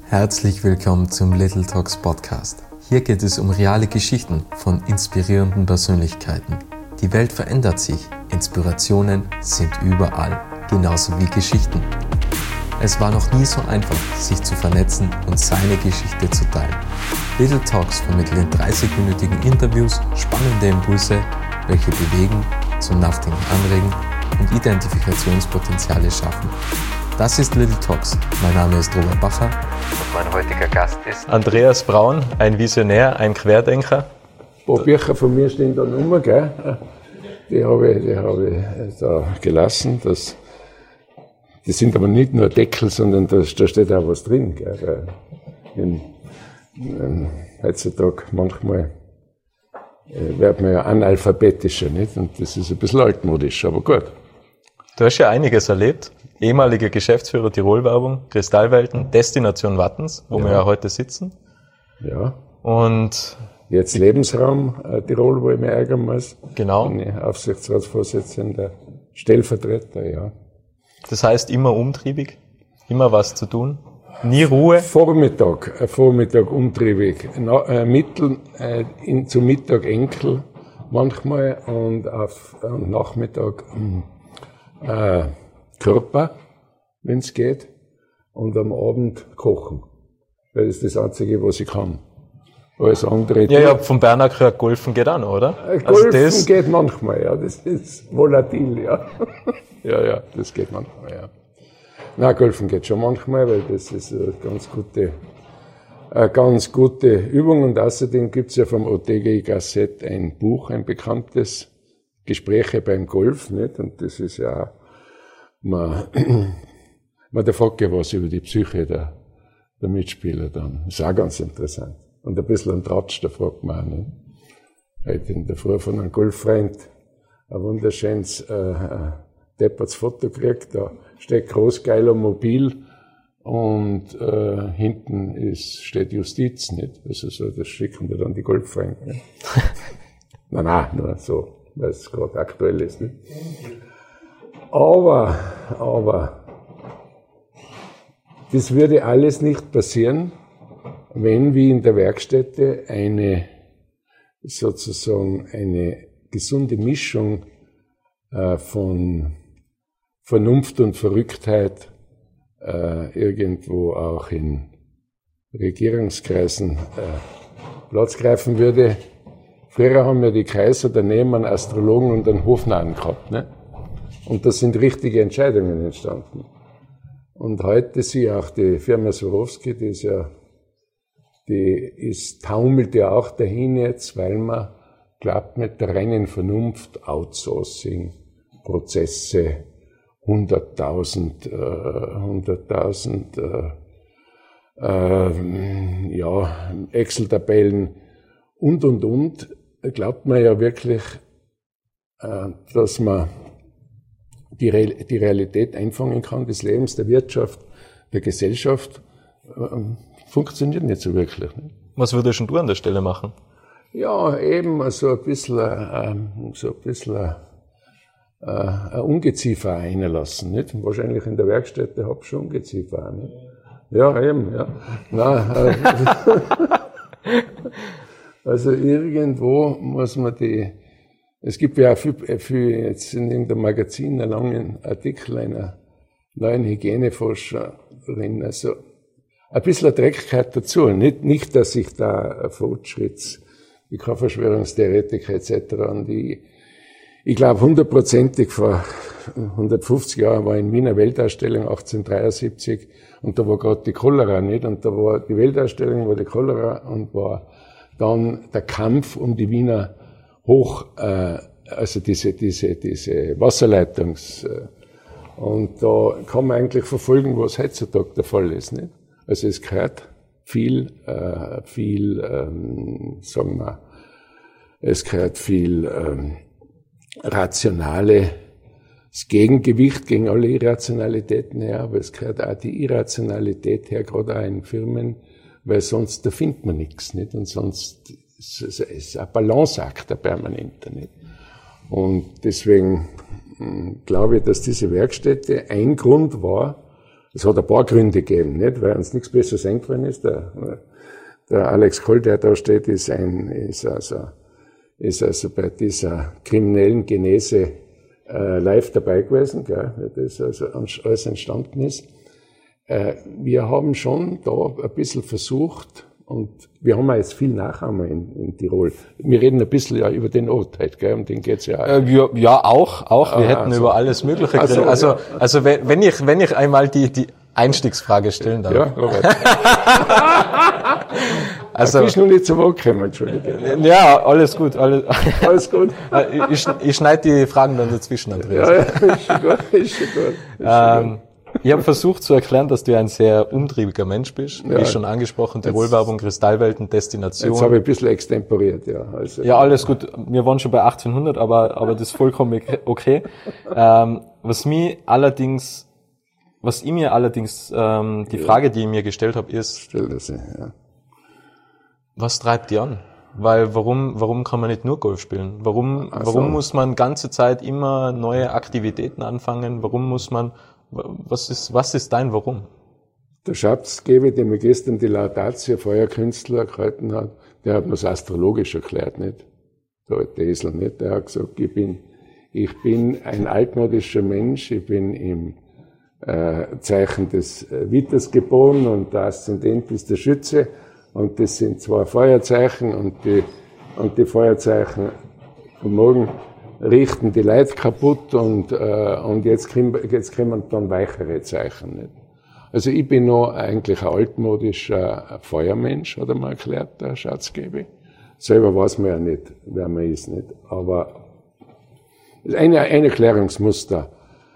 Herzlich willkommen zum Little Talks Podcast. Hier geht es um reale Geschichten von inspirierenden Persönlichkeiten. Die Welt verändert sich, Inspirationen sind überall, genauso wie Geschichten. Es war noch nie so einfach, sich zu vernetzen und seine Geschichte zu teilen. Little Talks vermitteln in 30-minütigen Interviews spannende Impulse, welche bewegen, zum Nachdenken anregen und Identifikationspotenziale schaffen. Das ist Little Talks. Mein Name ist Robert Bacher und mein heutiger Gast ist Andreas Braun, ein Visionär, ein Querdenker. Ein paar Bücher von mir stehen da Nummer, gell? Die habe ich da gelassen. Das sind aber nicht nur Deckel, sondern da steht auch was drin. Gell? Heutzutage manchmal wird man ja analphabetischer, nicht? Und das ist ein bisschen altmodisch, aber gut. Du hast ja einiges erlebt. Ehemaliger Geschäftsführer Tirol-Werbung, Kristallwelten, Destination Wattens, wo wir ja heute sitzen. Ja. Und jetzt Lebensraum Tirol, wo ich mich ärgern muss. Genau. Bin ich Aufsichtsratsvorsitzender, Stellvertreter, ja. Das heißt immer umtriebig, immer was zu tun, nie Ruhe. Vormittag umtriebig, zum Mittag Enkel manchmal und auf Nachmittag Körper, wenn es geht, und am Abend kochen. Weil das ist das Einzige, was ich kann. Alles andere. Ja, vom Bernhard gehört, Golfen geht auch noch, oder? Golfen geht manchmal, ja. Das ist volatil, ja. Ja, das geht manchmal, ja. Nein, Golfen geht schon manchmal, weil das ist eine ganz gute Übung. Und außerdem gibt's ja vom Ortega y Gasset ein Buch, ein bekanntes, Gespräche beim Golf, nicht? Und das ist ja auch, man fragt ja was über die Psyche der Mitspieler dann. Ist auch ganz interessant. Und ein bisschen ein Tratsch, da fragt man auch nicht. Heute in der Früh von einem Golffreund ein wunderschönes deppertes Foto gekriegt. Da steht groß, geiler Mobil und hinten steht Justiz, nicht? Also so, das schicken wir dann die Golffreunde. Nicht? Nein, nur so, weil es gerade aktuell ist. Nicht? Aber das würde alles nicht passieren, wenn wie in der Werkstätte eine gesunde Mischung von Vernunft und Verrücktheit irgendwo auch in Regierungskreisen Platz greifen würde. Früher haben ja die Kaiser daneben einen Astrologen und einen Hofnarren gehabt, ne? Und da sind richtige Entscheidungen entstanden. Und heute sehe auch die Firma Swarovski, taumelt ja auch dahin jetzt, weil man glaubt, mit der reinen Vernunft, Outsourcing, Prozesse, 100.000 Excel-Tabellen und, glaubt man ja wirklich, dass man die Realität einfangen kann, des Lebens, der Wirtschaft, der Gesellschaft, funktioniert nicht so wirklich. Ne? Was würdest du an der Stelle machen? Ja, eben so ein bisschen ein Ungeziefer einlassen, nicht? Wahrscheinlich in der Werkstätte hab ich schon Ungeziefer auch, nicht? Ja, eben, ja. Nein, also irgendwo muss man es gibt ja auch viel jetzt in irgendeinem Magazin einen langen Artikel einer neuen Hygieneforscherin, also ein bisschen Dreckigkeit dazu. Nicht, dass ich da ich kann Verschwörungstheoretiker etc. und ich glaube 100%ig vor 150 Jahren war in Wiener Weltausstellung 1873 und da war gerade die Cholera, nicht? Und da war die Weltausstellung, war die Cholera und war dann der Kampf um die Wiener also diese und da kann man eigentlich verfolgen, was heutzutage der Fall ist, nicht? Also es gehört viel rationales Gegengewicht gegen alle Irrationalitäten her, aber es gehört auch die Irrationalität her, gerade auch in Firmen, weil sonst, da findet man nichts, nicht? Und sonst es ist ein Balanceakt, der permanente, nicht? Und deswegen glaube ich, dass diese Werkstätte ein Grund war, Es hat ein paar Gründe gegeben, nicht? Weil uns nichts Besseres eingefallen ist. Der Alex Koll, der da steht, ist also bei dieser kriminellen Genese live dabei gewesen, gell, wie das also alles entstanden ist. Wir haben schon da ein bisschen versucht, und wir haben auch jetzt viel Nachahmer in Tirol. Wir reden ein bisschen ja über den Ort halt, gell, um den geht's ja auch. Ja, auch. Wir hätten über alles Mögliche geredet. Also wenn ich einmal die Einstiegsfrage stellen darf. Ja, Robert. Also, du bist noch nicht zum Wort gekommen, Entschuldige. Ja, alles gut. Alles gut. Ich schneide die Fragen dann dazwischen, Andreas. Ja, ist schon gut. Ich habe versucht zu erklären, dass du ein sehr umtriebiger Mensch bist. Ja. Wie schon angesprochen, Tirol-Werbung, Kristallwelten, Destination. Jetzt habe ich ein bisschen extemporiert, ja. Also, ja, alles gut. Wir waren schon bei 1800, aber das ist vollkommen okay. Was ich mir allerdings die Frage, die ich mir gestellt habe, ist, Stell das hin, ja. Was treibt die an? Weil warum kann man nicht nur Golf spielen? Warum muss man ganze Zeit immer neue Aktivitäten anfangen? Was ist dein Warum? Der Schatzgeber, der mir gestern die Laudatio Feuerkünstler gehalten hat, der hat mir das astrologisch erklärt, nicht? Der alte Esel, nicht? Der hat gesagt, ich bin ein altmodischer Mensch, ich bin im Zeichen des Witters geboren und der Aszendent ist der Schütze. Und das sind zwei Feuerzeichen und die Feuerzeichen von morgen richten die Leute kaputt und jetzt kommen dann weichere Zeichen, nicht? Also ich bin noch eigentlich ein altmodischer Feuermensch, hat er mal erklärt, der Schatzgeber. Selber weiß man ja nicht, wer man ist, nicht? Aber ein Erklärungsmuster.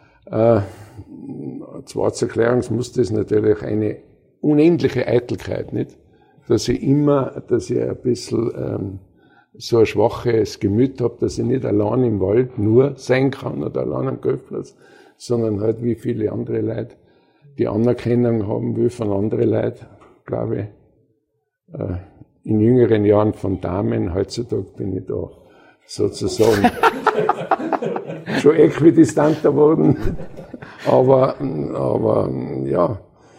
Zweites Erklärungsmuster ist natürlich eine unendliche Eitelkeit, nicht? Dass ich ein bisschen so ein schwaches Gemüt habe, dass ich nicht allein im Wald nur sein kann oder allein am Golfplatz, sondern halt wie viele andere Leute die Anerkennung haben will von anderen Leuten, glaube ich. In jüngeren Jahren von Damen, heutzutage bin ich da sozusagen schon äquidistanter geworden. Aber ja,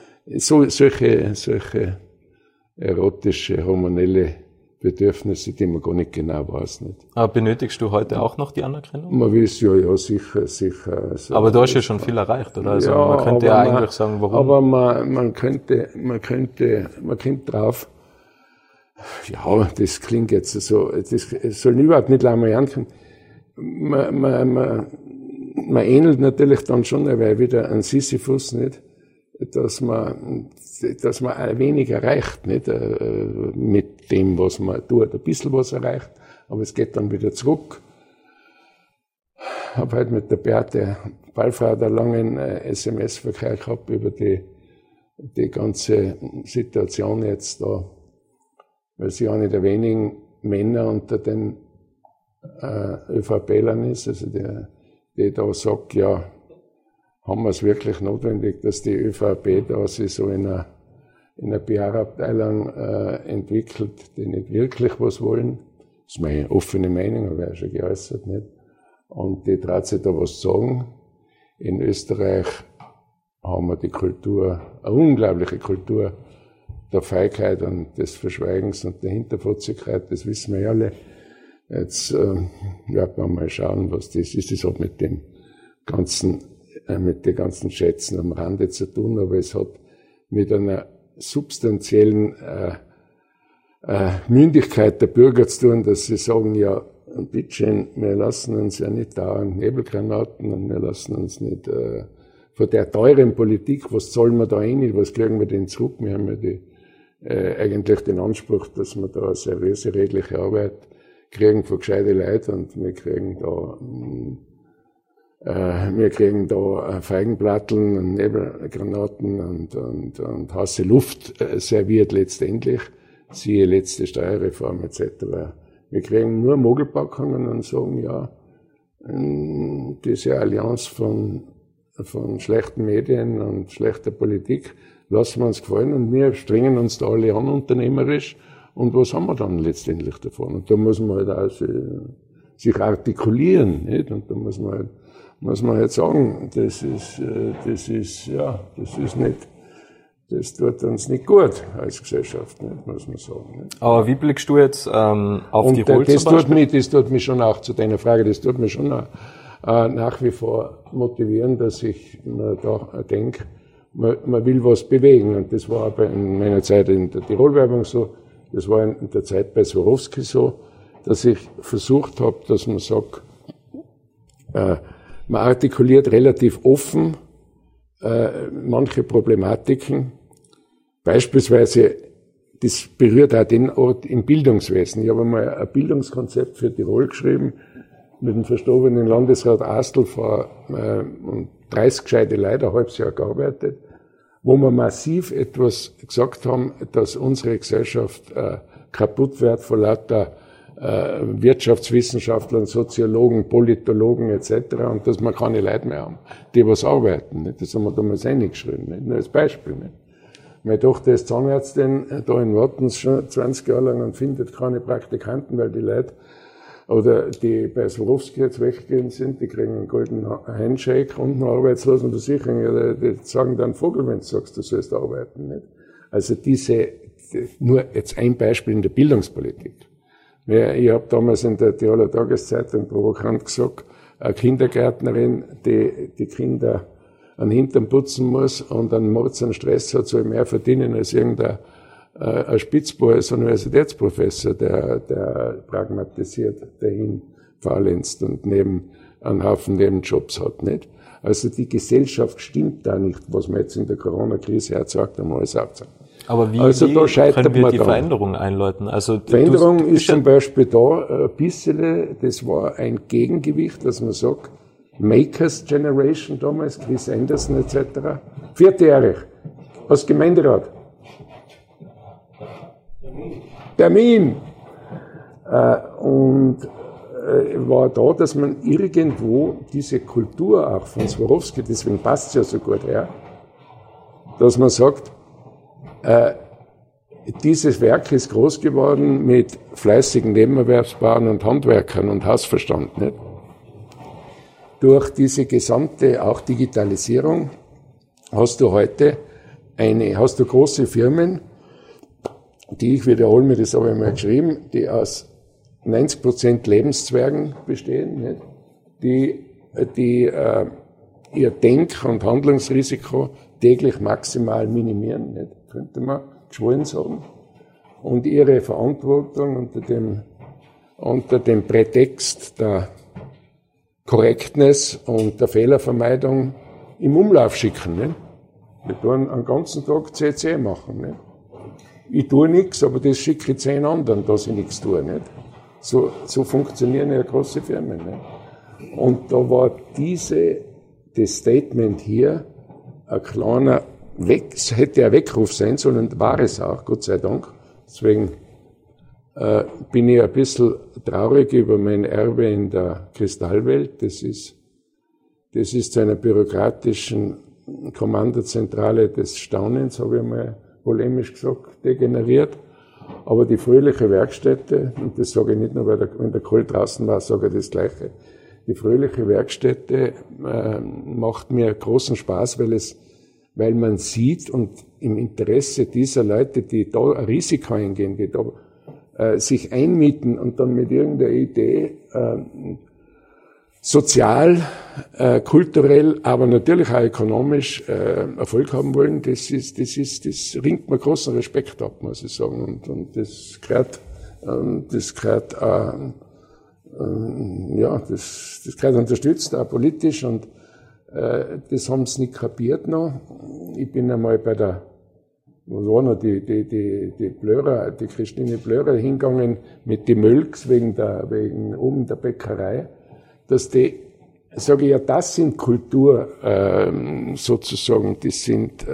solche erotische, hormonelle Bedürfnisse, die man gar nicht genau weiß, nicht. Aber benötigst du heute auch noch die Anerkennung? Man will es ja, sicher. Also, aber du hast ja schon viel erreicht, oder? Also ja, man könnte ja eigentlich sagen, warum. Aber man kommt drauf, ja, das klingt jetzt so, das soll überhaupt nicht langweilig ankommen. Man ähnelt natürlich dann schon wieder an Sisyphus, nicht? Dass man ein wenig erreicht, nicht? Mit dem, was man tut, ein bisschen was erreicht, aber es geht dann wieder zurück. Ich habe heute mit der Beate Ballfrau der langen SMS-Verkehr gehabt über die ganze Situation jetzt da, weil sie eine der wenigen Männer unter den ÖVP-Lern ist, also die da sagt, ja, haben wir es wirklich notwendig, dass die ÖVP da sich so in einer PR-Abteilung entwickelt, die nicht wirklich was wollen. Das ist meine offene Meinung, habe ich ja schon geäußert, nicht? Und die traut sich da was sagen. In Österreich haben wir die Kultur, eine unglaubliche Kultur der Feigheit und des Verschweigens und der Hinterfotzigkeit, das wissen wir ja alle. Jetzt werden wir mal schauen, was das ist. Das hat mit den ganzen Schätzen am Rande zu tun, aber es hat mit einer substanziellen Mündigkeit der Bürger zu tun, dass sie sagen, ja, bitteschön, wir lassen uns ja nicht dauernd Nebelgranaten und wir lassen uns nicht von der teuren Politik, was zahlen wir da ein, was kriegen wir denn zurück? Wir haben ja eigentlich den Anspruch, dass wir da eine seriöse, redliche Arbeit kriegen von gescheite Leuten und wir kriegen da Feigenblatteln und Nebelgranaten und heiße Luft serviert letztendlich, siehe letzte Steuerreform etc. Wir kriegen nur Mogelpackungen und sagen, ja, diese Allianz von schlechten Medien und schlechter Politik lassen wir uns gefallen und wir strengen uns da alle an unternehmerisch. Und was haben wir dann letztendlich davon? Und da muss man halt auch sich artikulieren, nicht? Und da muss man muss man halt sagen, das ist nicht, das tut uns nicht gut als Gesellschaft, nicht, muss man sagen. Nicht. Aber wie blickst du jetzt auf Tirol das zum Beispiel? Das tut mich schon auch zu deiner Frage, das tut mich schon nach wie vor motivieren, dass ich mir da denke, man will was bewegen. Und das war in meiner Zeit in der Tirol-Werbung so, das war in der Zeit bei Swarovski so, dass ich versucht habe, dass man sagt, man artikuliert relativ offen manche Problematiken. Beispielsweise, das berührt auch den Ort im Bildungswesen. Ich habe einmal ein Bildungskonzept für Tirol geschrieben, mit dem verstorbenen Landesrat Astl vor 30 gescheite Leute, ein halbes Jahr gearbeitet, wo wir massiv etwas gesagt haben, dass unsere Gesellschaft kaputt wird von lauter Wirtschaftswissenschaftlern, Soziologen, Politologen etc. und dass wir keine Leute mehr haben, die was arbeiten. Nicht? Das haben wir damals reingeschrieben, nicht? Nur als Beispiel. Nicht? Meine Tochter ist Zahnärztin, da in Wattens schon 20 Jahre lang und findet keine Praktikanten, weil die Leute, oder die bei Swarovski jetzt weggehen sind, die kriegen einen goldenen Handshake und einen Arbeitslosenversicherung, die sagen dann Vogel, wenn du sagst, du sollst arbeiten. Nicht? Also nur jetzt ein Beispiel in der Bildungspolitik. Ich habe damals in der Tiroler Tageszeitung provokant gesagt, eine Kindergärtnerin, die Kinder an den Hintern putzen muss und einen Mords an Stress hat, soll mehr verdienen als irgendein Spitzbub als Universitätsprofessor, der pragmatisiert, dahin fahrlässt und einen Haufen Nebenjobs hat, nicht? Also die Gesellschaft stimmt da nicht, was wir jetzt in der Corona-Krise erzeugt haben, alles aufzeigen. Aber wie können wir die Veränderung einläuten? Also Veränderung ist zum Beispiel da ein bisschen, das war ein Gegengewicht, dass man sagt, Makers Generation damals, Chris Anderson etc. 4 Jahre als Gemeinderat. Termin. Und war da, dass man irgendwo diese Kultur auch von Swarovski, deswegen passt es ja so gut her, dass man sagt, dieses Werk ist groß geworden mit fleißigen Nebenerwerbsbauern und Handwerkern und Hausverstand, nicht? Durch diese gesamte, auch Digitalisierung, hast du heute hast du große Firmen, die, ich wiederhole mir, das habe ich mal geschrieben, die aus 90% Lebenszwergen bestehen, nicht? Die ihr Denk- und Handlungsrisiko täglich maximal minimieren, nicht? Könnte man geschwollen sagen. Und ihre Verantwortung unter dem Prätext der Correctness und der Fehlervermeidung im Umlauf schicken, nicht? Wir tun einen ganzen Tag CC machen, nicht? Ich tue nichts, aber das schicke ich 10 anderen, dass ich nichts tue, nicht? So funktionieren ja große Firmen, nicht? Und da war das Statement hier ein kleiner hätte ein Weckruf sein sollen und war es auch, Gott sei Dank. Deswegen bin ich ein bisschen traurig über mein Erbe in der Kristallwelt. Das ist zu einer bürokratischen Kommandozentrale des Staunens, habe ich mal polemisch gesagt, degeneriert. Aber die fröhliche Werkstätte, und das sage ich nicht nur, wenn der Kohl draußen war, sage ich das Gleiche. Die fröhliche Werkstätte macht mir großen Spaß, weil man sieht und im Interesse dieser Leute, die da ein Risiko eingehen, die da sich einmieten und dann mit irgendeiner Idee sozial, kulturell, aber natürlich auch ökonomisch Erfolg haben wollen, das ringt mir großen Respekt ab, muss ich sagen. Und das gehört unterstützt, auch politisch, und das haben sie nicht kapiert noch. Ich bin einmal was war noch, die Blörer, die Christine Blörer hingegangen mit den Mölks wegen oben der Bäckerei, dass die, sage ich ja, das sind Kultur, sozusagen, das sind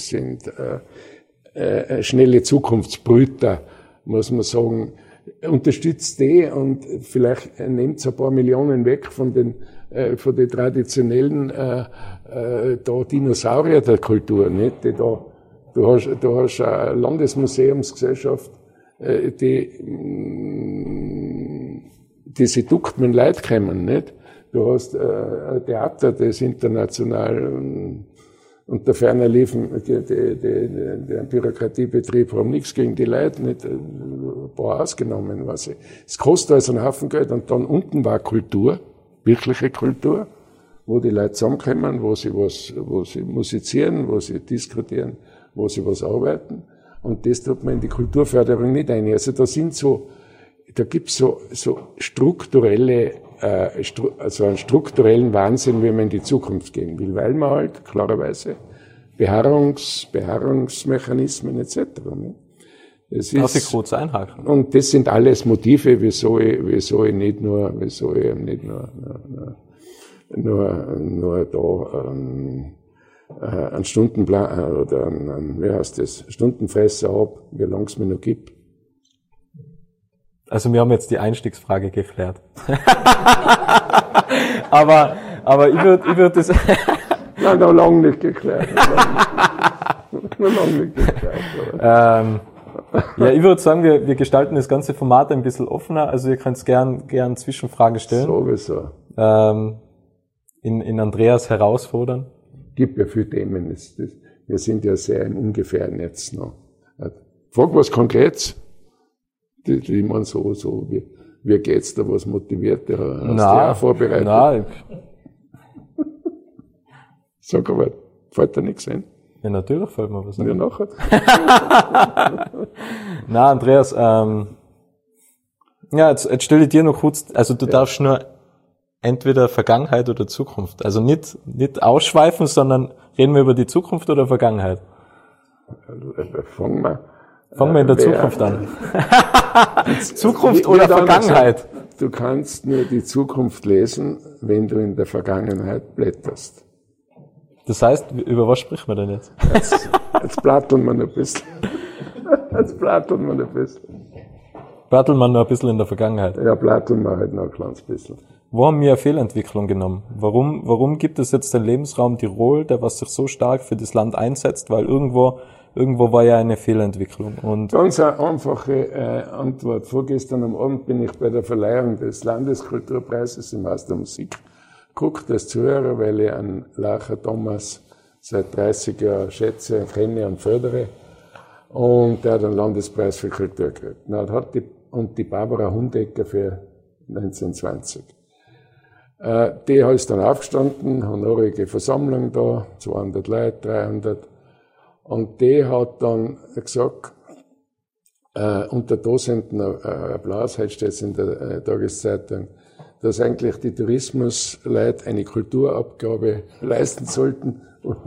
schnelle Zukunftsbrüter, muss man sagen. Unterstützt die und vielleicht nehmt ein paar Millionen weg von den traditionellen Dinosaurier der Kultur, nicht? Du hast eine Landesmuseumsgesellschaft, die sie duckt mit Leid kommen, nicht? Du hast ein Theater, das international unter ferner liefen, der Bürokratiebetrieb haben nichts gegen die Leute, nicht ein paar ausgenommen, was ich. Es kostet also einen Haufen Geld. Und dann unten war Kultur, wirkliche Kultur, wo die Leute zusammenkommen, wo sie musizieren, wo sie diskutieren, wo sie was arbeiten. Und das tut man in die Kulturförderung nicht ein. Also da gibt's so strukturelle, also einen strukturellen Wahnsinn, wenn man in die Zukunft gehen will, weil man halt klarerweise Beharrungsmechanismen etc. Ne? Darf ich kurz einhaken? Und das sind alles Motive, wieso ich nicht nur da einen Stundenplan oder einen Stundenfresser habe, wie lange es mir noch gibt. Also wir haben jetzt die Einstiegsfrage geklärt. aber ich würde das... Nein, noch lange nicht geklärt. Ja, ich würde sagen, wir gestalten das ganze Format ein bisschen offener. Also ihr könnt gern Zwischenfragen stellen. Sowieso. In Andreas herausfordern. Gibt ja viele Themen. Wir sind ja sehr im Ungefähren jetzt noch. Frag was Konkretes. Die man so, wie geht's da, was motiviert, der hast du auch vorbereitet? Nein. Sag aber, fällt dir nichts ein? Ja, natürlich fällt mir was ein. Ja, nachher. Na, Andreas, jetzt stelle ich dir noch kurz, also du darfst nur entweder Vergangenheit oder Zukunft. Also nicht ausschweifen, sondern reden wir über die Zukunft oder Vergangenheit? Fangen wir in der Zukunft an. Zukunft oder Vergangenheit? Du kannst nur die Zukunft lesen, wenn du in der Vergangenheit blätterst. Das heißt, über was spricht man denn jetzt? Jetzt plattern wir noch ein bisschen. Plattern wir noch ein bisschen in der Vergangenheit? Ja, plattern wir halt noch ein kleines bisschen. Wo haben wir eine Fehlentwicklung genommen? Warum gibt es jetzt den Lebensraum Tirol, der was sich so stark für das Land einsetzt? Weil irgendwo war ja eine Fehlentwicklung. Und ganz eine einfache Antwort. Vorgestern am Abend bin ich bei der Verleihung des Landeskulturpreises im Haus der Musik geguckt als Zuhörer, weil ich einen Lacher Thomas seit 30 Jahren schätze, kenne und fördere. Und der hat einen Landespreis für Kultur gekriegt. Und die Barbara Hundecker für 1920. Die ist dann aufgestanden, honorige Versammlung da, 200 Leute, 300. Und die hat dann gesagt, unter Tausenden Applaus, heute steht es in der Tageszeitung, dass eigentlich die Tourismusleute eine Kulturabgabe leisten sollten und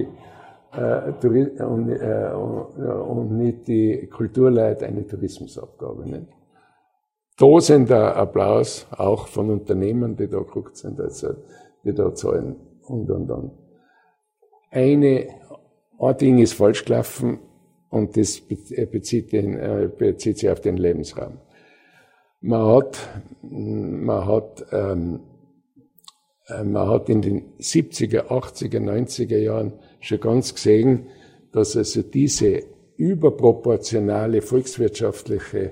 nicht die Kulturleute eine Tourismusabgabe. Nicht? Tausender Applaus, auch von Unternehmen, die da geguckt sind, also die da zahlen und. Ein Ding ist falsch gelaufen und das bezieht sich auf den Lebensraum. Man hat in den 70er, 80er, 90er Jahren schon ganz gesehen, dass also diese überproportionale volkswirtschaftliche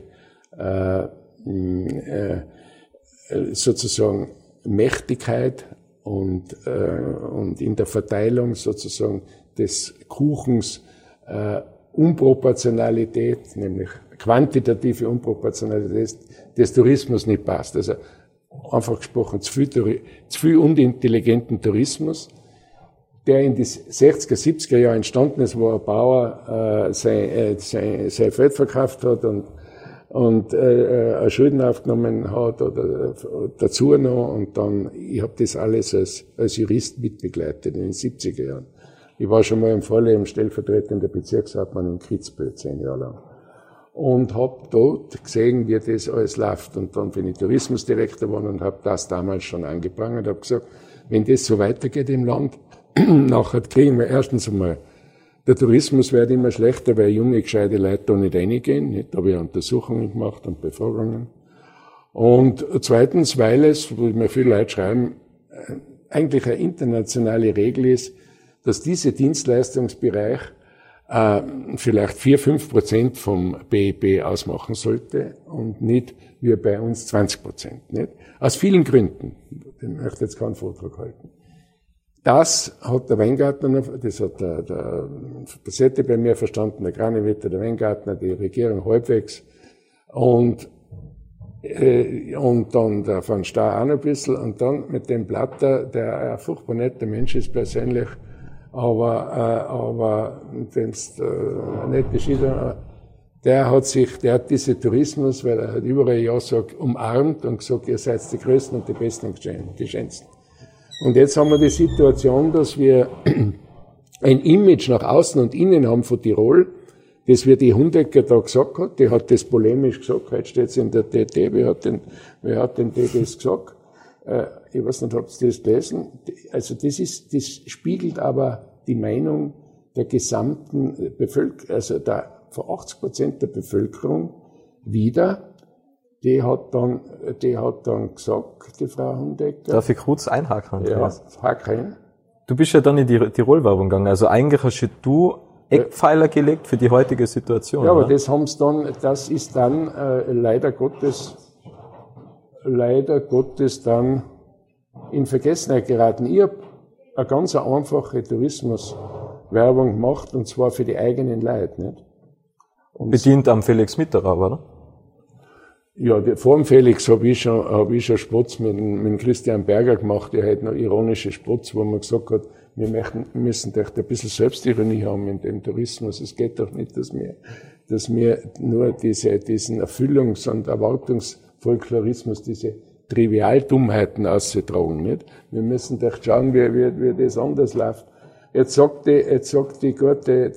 sozusagen Mächtigkeit und in der Verteilung sozusagen des Kuchens Unproportionalität, nämlich quantitative Unproportionalität des Tourismus nicht passt. Also einfach gesprochen, zu viel unintelligenten Tourismus, der in die 60er, 70er Jahre entstanden ist, wo ein Bauer sein Feld verkauft hat und Schulden aufgenommen hat oder dazu noch, und dann, ich habe das alles als Jurist mitbegleitet in den 70er Jahren. Ich war schon mal im Vorleben stellvertretender Bezirkshauptmann in Kitzbühel 10 Jahre lang und habe dort gesehen, wie das alles läuft. Und dann bin ich Tourismusdirektor geworden und habe das damals schon angeprangert und habe gesagt, wenn das so weitergeht im Land, nachher kriegen wir erstens einmal, der Tourismus wird immer schlechter, weil junge, gescheite Leute da nicht reingehen. Da habe ich Untersuchungen gemacht und Befragungen. Und zweitens, weil es, wo mir viele Leute schreiben, eigentlich eine internationale Regel ist, dass dieser Dienstleistungsbereich vielleicht 4-5% vom BIP ausmachen sollte und nicht wie bei uns 20%. Nicht? Aus vielen Gründen. Ich möchte jetzt keinen Vortrag halten. Das hat der Weingartner, das hat der Bassetti bei mir verstanden, der Granewetter, der Weingartner, die Regierung halbwegs und dann der Van Staar auch noch ein bisschen und dann mit dem Blatter, der ein furchtbar netter Mensch ist persönlich, aber wenn's nicht beschieden, der hat diese Tourismus, weil er halt überall ja sagt, umarmt und gesagt, ihr seid die Größten und die Besten und die Schönsten. Und jetzt haben wir die Situation, dass wir ein Image nach außen und innen haben von Tirol, das wie die Hundecker da gesagt hat, die hat das polemisch gesagt, heute steht es in der TT, wer hat denn das gesagt? Ich weiß nicht, habt ihr das gelesen? Also das spiegelt aber die Meinung der gesamten Bevölkerung, also von 80% der Bevölkerung wider. Die hat dann gesagt, die Frau Hundecker. Darf ich kurz einhaken? Ja, hak rein. Du bist ja dann in die Tirol-Werbung gegangen, also eigentlich hast du Eckpfeiler gelegt für die heutige Situation. Ja, aber oder? das ist dann leider Gottes dann in Vergessenheit geraten. Ich habe eine ganz einfache Tourismuswerbung gemacht, und zwar für die eigenen Leute, nicht? Und bedient am Felix Mitterer, oder? Ja, vor dem Felix habe ich schon Spotz mit Christian Berger gemacht, der hat noch ironische Spotz, wo man gesagt hat, wir müssen doch ein bisschen Selbstironie haben in dem Tourismus. Es geht doch nicht, dass wir nur diesen Erfüllungs- und Erwartungsfolklorismus, diese Trivialdummheiten auszutragen, nicht? Wir müssen doch schauen, wie das anders läuft. Jetzt sagt die gute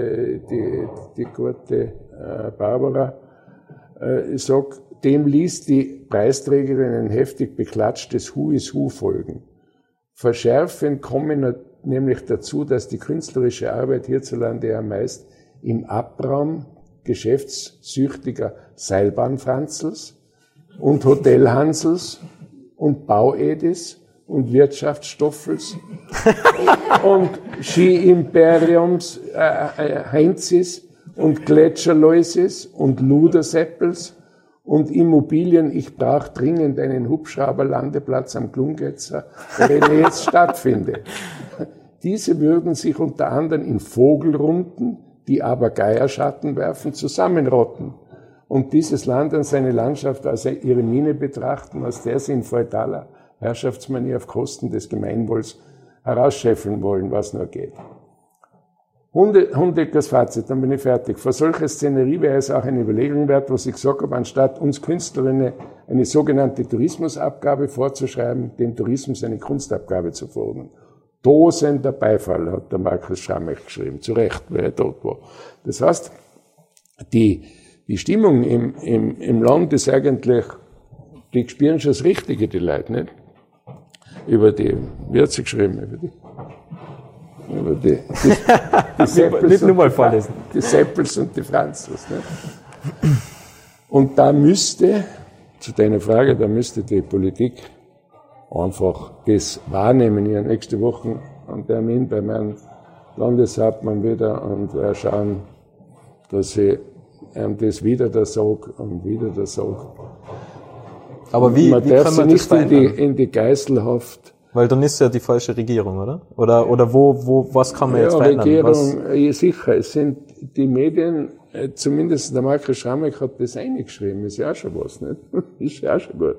Barbara, ich sag, dem ließ die Preisträgerin ein heftig beklatschtes Who is Who folgen. Verschärfend kommen nämlich dazu, dass die künstlerische Arbeit hierzulande ja meist im Abraum geschäftssüchtiger Seilbahnfranzels und Hotelhansels und Bauedis und Wirtschaftsstoffels und Ski-Imperiums Heinzis und Gletscherläuses und Luderseppels und Immobilien. Ich brauche dringend einen Hubschrauberlandeplatz am Glungetzer, der jetzt stattfindet. Diese würden sich unter anderem in Vogelrunden, die aber Geierschatten werfen, zusammenrotten und dieses Land und seine Landschaft als ihre Mine betrachten, aus der sie in feudaler Herrschaftsmanier auf Kosten des Gemeinwohls herausscheffeln wollen, was nur geht. Hundeckers Fazit, dann bin ich fertig. Vor solcher Szenerie wäre es auch eine Überlegung wert, was ich gesagt habe, anstatt uns Künstlerinnen eine sogenannte Tourismusabgabe vorzuschreiben, dem Tourismus eine Kunstabgabe zu fordern. Tosender Beifall, hat der Markus Schrammeck geschrieben, zu Recht, weil er tot war. Das heißt, die Stimmung im Land ist eigentlich, die spüren schon das Richtige, die Leute, nicht? Wie hat sie geschrieben? Über die Seppels, nicht nur mal vorlesen. Die Seppels und die Franzels. Ne? Und da müsste, zu deiner Frage, da müsste die Politik einfach das wahrnehmen. Ich habe nächste Woche einen Termin bei meinem Landeshauptmann wieder und schauen, dass ich ihm das wieder da sage und wieder da sage. Aber wie man darf kann sie man das nicht in die Geiselhaft. Weil dann ist ja die falsche Regierung, oder? Oder was kann man jetzt verändern? Regierung, sicher, es sind die Medien, zumindest der Markus Schrammeck hat das eingeschrieben, ist ja auch schon was, nicht? Ist ja auch schon gut.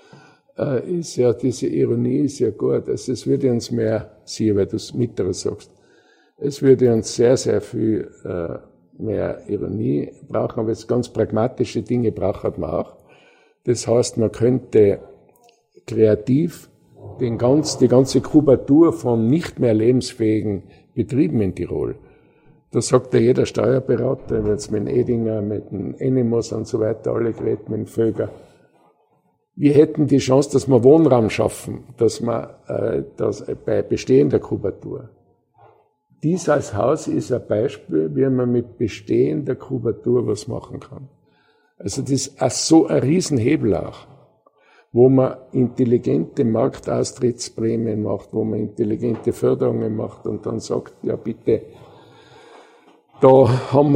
Ist ja, diese Ironie ist ja gut, also es würde uns mehr, siehe, weil du es Mitterer sagst, es würde uns sehr, sehr viel mehr Ironie brauchen, aber jetzt ganz pragmatische Dinge braucht man auch. Das heißt, man könnte kreativ die ganze Kubatur von nicht mehr lebensfähigen Betrieben in Tirol. Da sagt ja jeder Steuerberater, jetzt mit dem Edinger, mit dem Enemos und so weiter, alle geredet mit dem Vöger. Wir hätten die Chance, dass wir Wohnraum schaffen, dass wir das bei bestehender Kubatur. Dies als Haus ist ein Beispiel, wie man mit bestehender Kubatur was machen kann. Also das ist so ein Riesenhebel auch, wo man intelligente Marktaustrittsprämien macht, wo man intelligente Förderungen macht und dann sagt, ja bitte, da haben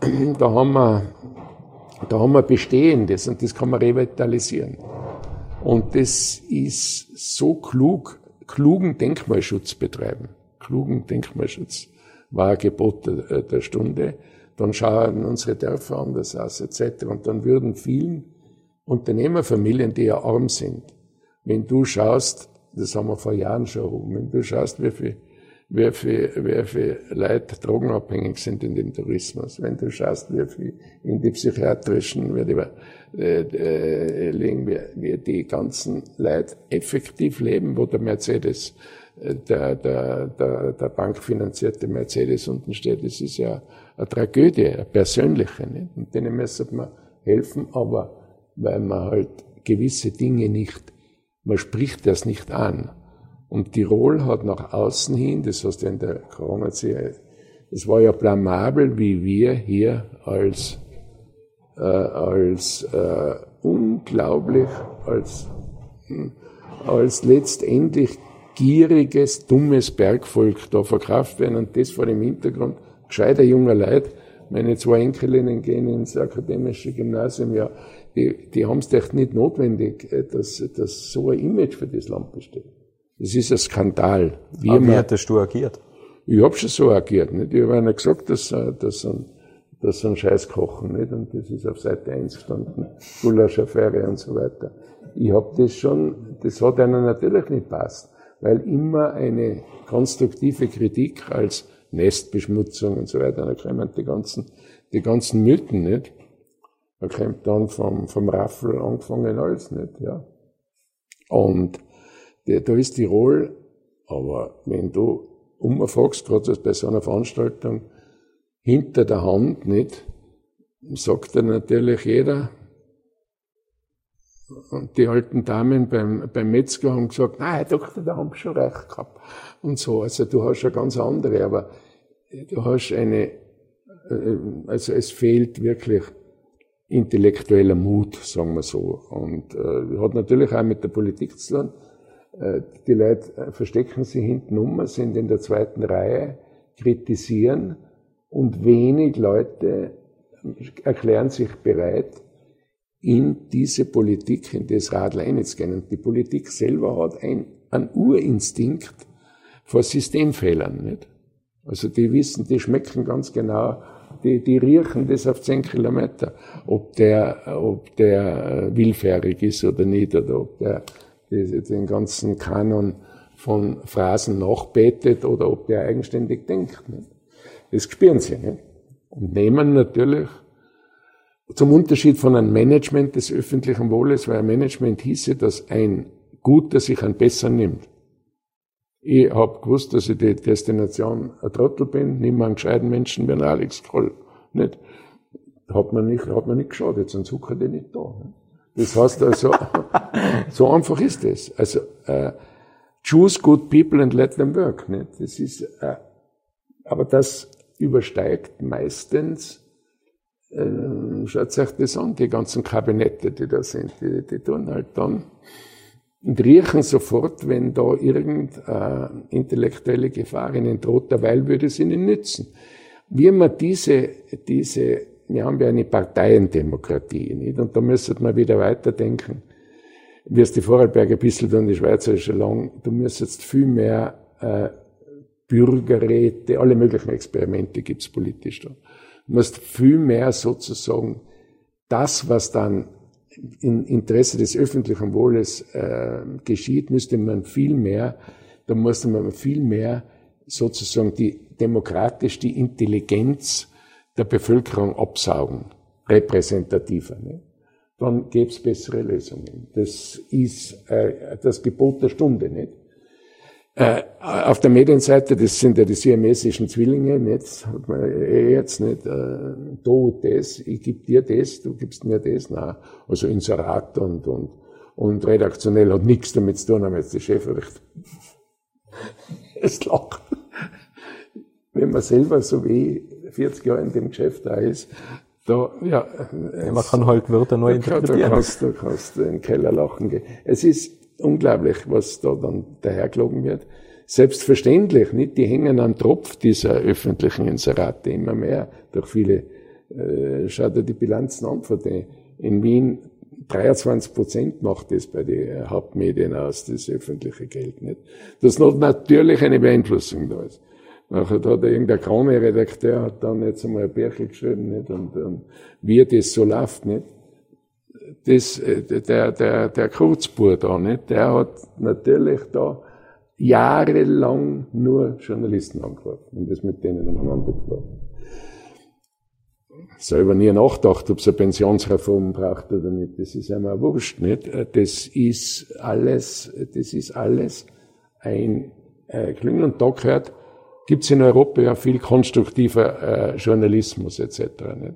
wir Bestehendes und das kann man revitalisieren. Und das ist so klugen Denkmalschutz betreiben. Klugen Denkmalschutz war ein Gebot der Stunde. Dann schauen unsere Dörfer anders aus, etc. Und dann würden vielen Unternehmerfamilien, die ja arm sind, wenn du schaust, das haben wir vor Jahren schon rum, wenn du schaust, wie viele Leute drogenabhängig sind in dem Tourismus, wenn du schaust, wie viel in die psychiatrischen, wie die ganzen Leute effektiv leben, wo der Mercedes, der bankfinanzierte Mercedes unten steht, das ist ja eine Tragödie, eine persönliche, nicht? Und denen müssen wir helfen, aber weil man halt gewisse Dinge nicht, man spricht das nicht an. Und Tirol hat nach außen hin, das hast du in der Corona-Zeit, es war ja blamabel, wie wir hier als unglaublich, als letztendlich gieriges, dummes Bergvolk da verkauft werden und das vor dem Hintergrund gescheiter junger Leute. Meine 2 Enkelinnen gehen ins akademische Gymnasium, ja, die haben es echt nicht notwendig, dass so ein Image für das Land besteht. Das ist ein Skandal. Wie hättest du agiert? Ich hab schon so agiert, nicht? Ich habe einer gesagt, dass so ein Scheiß kochen, nicht? Und das ist auf Seite 1 gestanden, Gulasch-Affäre und so weiter. Ich hab das schon, das hat einer natürlich nicht passt, weil immer eine konstruktive Kritik als Nestbeschmutzung und so weiter, da kommen die ganzen Mythen, nicht? Da kommt dann vom Raffel angefangen alles, nicht? Ja. Und da ist Tirol, aber wenn du umfragst, gerade bei so einer Veranstaltung, hinter der Hand, nicht, sagt dann natürlich jeder, und die alten Damen beim Metzger haben gesagt, nein, Herr Doktor, da haben wir schon recht gehabt. Und so, also du hast schon ganz andere, aber du hast also es fehlt wirklich intellektueller Mut, sagen wir so. Und hat natürlich auch mit der Politik zu tun. Die Leute verstecken sich hinten um, sind in der zweiten Reihe, kritisieren und wenig Leute erklären sich bereit, in diese Politik, in das Radl einzugehen. Und die Politik selber hat einen Urinstinkt vor Systemfehlern, nicht? Also die wissen, die schmecken ganz genau, die riechen das auf 10 Kilometer, ob der willfährig ist oder nicht, oder ob der den ganzen Kanon von Phrasen nachbetet oder ob der eigenständig denkt. Nicht? Das spüren sie, nicht? Und nehmen natürlich zum Unterschied von einem Management des öffentlichen Wohles, weil ein Management hieße, dass ein Guter sich einen Besseren nimmt. Ich habe gewusst, dass ich die Destination ein Trottel bin, nimm einen gescheiten Menschen wie ein Alex Kroll. Nicht? Hat mir nicht geschadet, sonst huckert ich nicht da. Nicht? Das heißt also, so einfach ist es. Also, choose good people and let them work. Nicht? Das ist, aber das übersteigt meistens, schaut euch das an, die ganzen Kabinette, die da sind, die tun halt dann und riechen sofort, wenn da irgendeine intellektuelle Gefahr ihnen droht, derweil würde es ihnen nützen. Wie man wir haben ja eine Parteiendemokratie, nicht? Und da müsste man wieder weiterdenken, wie es die Vorarlberger Bissl und die Schweizer schon lang, du müsstest viel mehr Bürgerräte, alle möglichen Experimente gibt's politisch da. Du musst viel mehr sozusagen das, was dann im Interesse des öffentlichen Wohles geschieht, da musste man viel mehr sozusagen demokratisch die Intelligenz der Bevölkerung absaugen, repräsentativer. Ne? Dann gäbe es bessere Lösungen. Das ist das Gebot der Stunde. Nicht? Auf der Medienseite, das sind ja die siamesischen Zwillinge, nicht? Hat man jetzt nicht, du das, ich gebe dir das, du gibst mir das, nein. Also Inserat und redaktionell hat nichts damit zu tun, haben jetzt die Chefrecht. Es lacht. Wenn man selber so wie 40 Jahre in dem Geschäft da ist, da, ja. Man kann halt Wörter neu interpretieren. Da kannst du in den Keller lachen gehen. Es ist unglaublich, was da dann dahergelogen wird. Selbstverständlich, nicht? Die hängen am Tropf dieser öffentlichen Inserate immer mehr durch viele. Schau dir die Bilanzen an von denen. In Wien 23% macht das bei den Hauptmedien aus, das öffentliche Geld, nicht? Dass noch natürlich eine Beeinflussung da ist. Nachher hat irgendein Krone-Redakteur hat dann jetzt einmal ein Bärchen geschrieben, nicht? Und wie das so läuft, nicht? Der Kurzbur da, nicht? Der hat natürlich da jahrelang nur Journalisten angerufen und das mit denen aneinander geflogen. Selber nie nachgedacht, ob es eine Pensionsreform braucht oder nicht. Das ist einmal wurscht, nicht? Das ist alles ein Klüngel. Und da gehört, gibt's in Europa ja viel konstruktiver Journalismus etc., nicht?